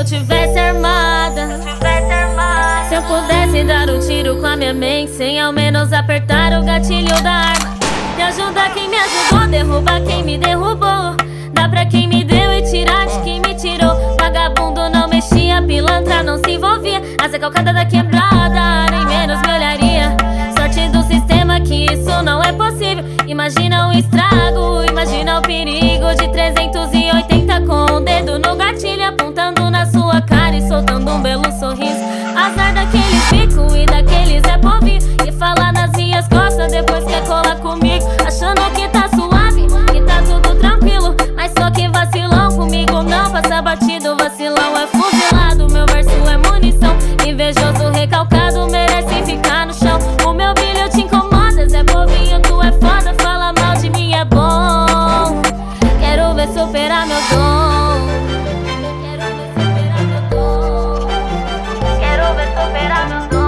tivesse armada, se eu pudesse dar um tiro com a minha mente, sem ao menos apertar o gatilho da arma. Me ajudar quem me ajudou, derrubar quem me derrubou, dá pra quem me deu e tirar de quem me tirou. Vagabundo não mexia, pilantra não se envolvia, asa calcada da quebrada nem menos me olharia. Sorte do sistema que isso não é possível. Imagina o estrago, imagina o perigo de 380 com o dedo no gatilho, apontando na sua cara e soltando um belo sorriso. Azar daqueles bico e daqueles é povinho que fala nas minhas costas depois quer colar comigo, achando que tá suave, que tá tudo tranquilo, mas só que vacilão comigo não passa batido. Vacilão é fuzilado, meu verso é munição. Invejoso recalcado merece ficar no chão. O meu brilho te incomoda, Zé Povinho, tu é foda, fala mal de mim é bom. Quero ver superar meu dom, quero ver superar meu dom, quero ver superar meu dom.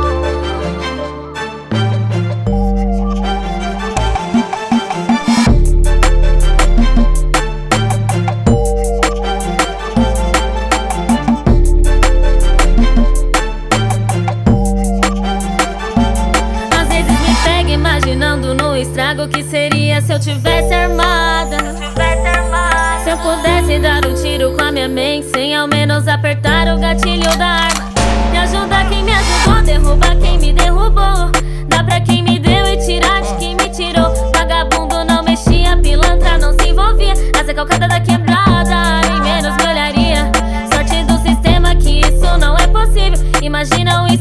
Imaginando no estrago que seria se eu tivesse armada, se eu pudesse dar um tiro com a minha mente, sem ao menos apertar o gatilho da arma. Me ajudar quem me ajudou, derrubar quem me derrubou, dá pra quem me deu e tirar de quem me tirou. Vagabundo não mexia, pilantra não se envolvia, asa calcada da quebrada nem menos me olharia. Sorte do sistema que isso não é possível. Imagina o